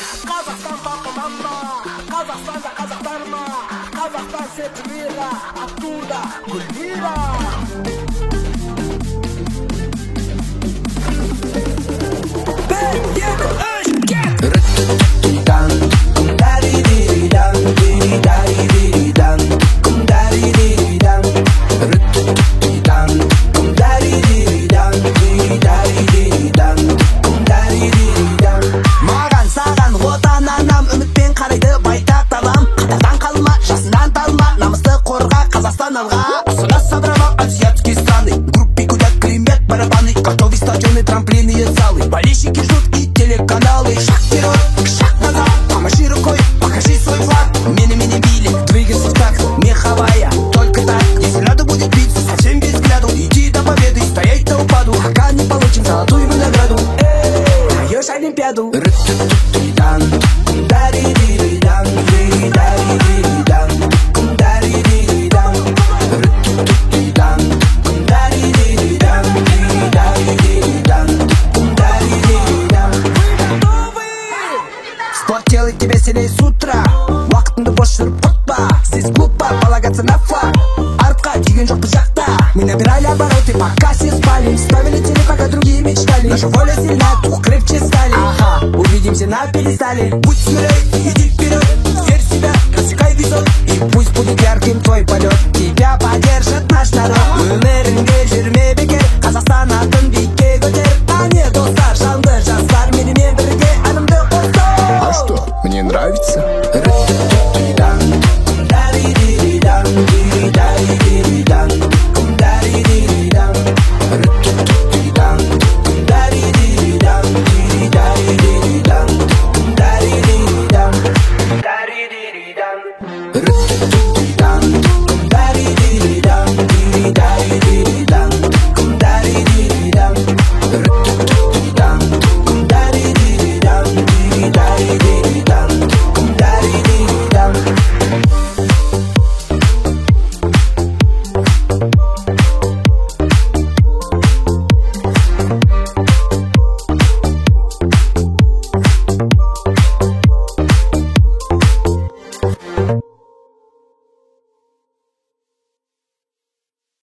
Қазақстан папаман ба, Қазақстанда қазақтар ма, Қазақстан сетімира, оттуда Гүлмира. Маған саған отан анам үмітпен қарайды байтақ далам. Қатардан қалма, жасынан талма, намысты қорға Қазақстан алға. Ұсынас садрама азиатские страны, группы гудят климат барабаны, готовы стадионы, трамплины и залы, болельщики ждут и телеканалы. Шаг вперед, шаг назад, помаши рукой, покажи свой флаг. Мини-мини-мили, двигайся в такт, меховая, только так. Если надо будет биться, совсем без взгляду, иди до победы, стоять до упаду, пока не получим золотую винограду. Даешь Олимпиаду. Спорт делает тебя сильнее с утра. Уақытыңды бос жүріп құртпа. Здесь глупо полагаться на флаг. Артқа тиген жоқ біз жақта. Мы набирали обороты, пока все спали. Ставили цели, пока другие мечтали. Наша воля сильна, дух крепче стали. Ага, увидимся на пьедестале. Будь смелей, иди вперед, верь в себя, рассекай везет. И пусть будет ярким твой полет. Тебя поддержит наш народ. Өміріңде жүрме бекер, Қазақстан атын